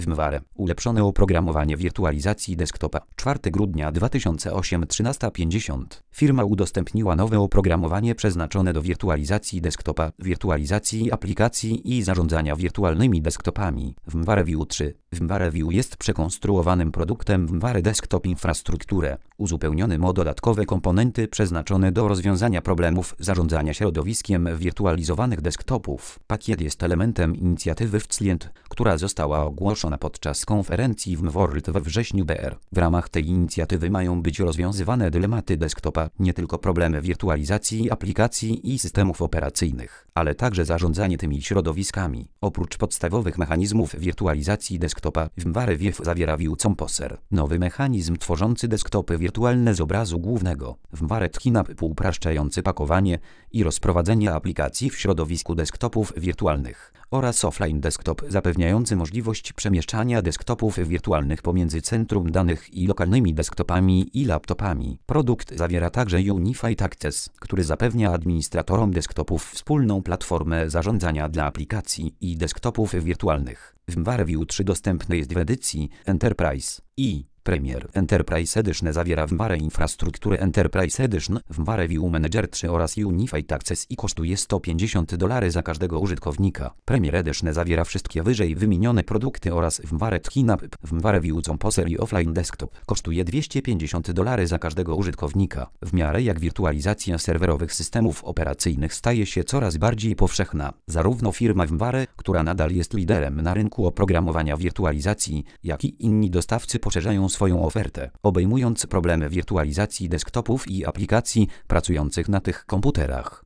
VMware. Ulepszone oprogramowanie wirtualizacji desktopa. 4 grudnia 2008, 13:50. Firma udostępniła nowe oprogramowanie przeznaczone do wirtualizacji desktopa, wirtualizacji aplikacji i zarządzania wirtualnymi desktopami. VMware View 3. VMware View jest przekonstruowanym produktem VMware Desktop Infrastructure, uzupełnionym o dodatkowe komponenty przeznaczone do rozwiązania problemów zarządzania środowiskiem wirtualizowanych desktopów. Pakiet jest elementem inicjatywy VCLIENT, która została ogłoszona podczas konferencji VMworld we wrześniu br. W ramach tej inicjatywy mają być rozwiązywane dylematy desktopa, nie tylko problemy wirtualizacji aplikacji i systemów operacyjnych, ale także zarządzanie tymi środowiskami. Oprócz podstawowych mechanizmów wirtualizacji desktopa, VMware View zawiera View Composer, nowy mechanizm tworzący desktopy wirtualne z obrazu głównego. VMware TKINAP upraszczający pakowanie i rozprowadzenie aplikacji w środowisku desktopów wirtualnych oraz Offline Desktop zapewniający możliwość przemieszczania desktopów wirtualnych pomiędzy centrum danych i lokalnymi desktopami i laptopami. Produkt zawiera także Unified Access, który zapewnia administratorom desktopów wspólną platformę zarządzania dla aplikacji i desktopów wirtualnych. VMware View 3 dostępny jest w edycji Enterprise i Premier. Enterprise Edition zawiera VMware Infrastructure Enterprise Edition, VMware View Manager 3 oraz Unified Access i kosztuje $150 za każdego użytkownika. Premier Edition zawiera wszystkie wyżej wymienione produkty oraz VMware TKINAP, VMware View Composer i Offline Desktop. Kosztuje $250 za każdego użytkownika. W miarę jak wirtualizacja serwerowych systemów operacyjnych staje się coraz bardziej powszechna, zarówno firma VMware, która nadal jest liderem na rynku oprogramowania wirtualizacji, jak i inni dostawcy poszerzają swoją ofertę, obejmując problemy wirtualizacji desktopów i aplikacji pracujących na tych komputerach.